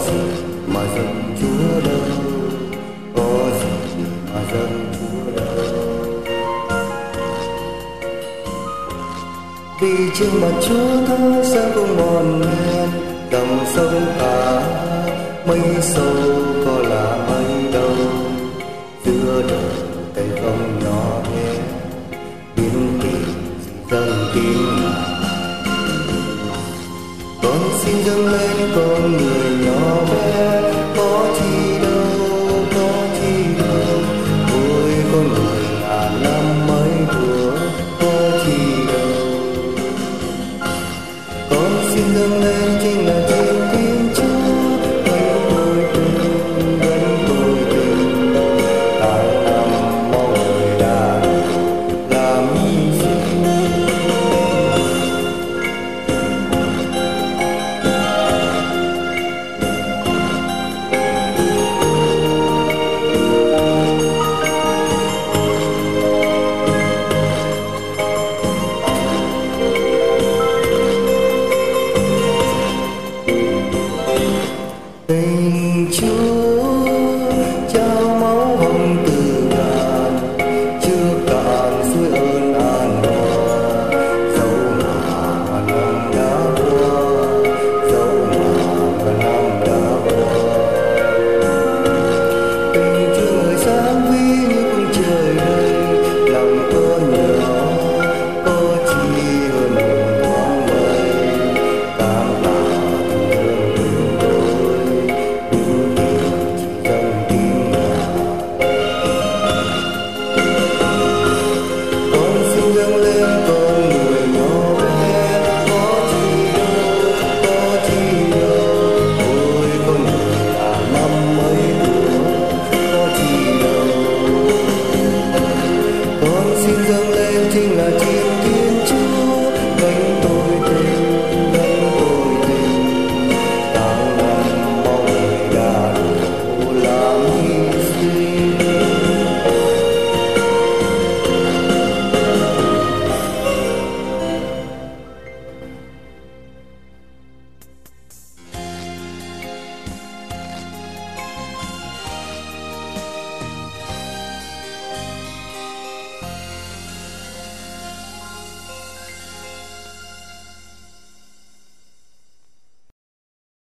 gì mà giận Chúa đâu, có gì mà giận Chúa đâu. Vì trước mặt Chúa ta sẽ không mòn men, dòng sông cả mây sâu có là mây đâu. Giữa đời cây không nhỏ bé, biến tìm gì dâng tin con xin dâng lên con người nhỏ bé. Có chi đâu, có chi đâu, ôi con người ngàn năm mấy thua, có chi đâu. Con xin dâng lên chính là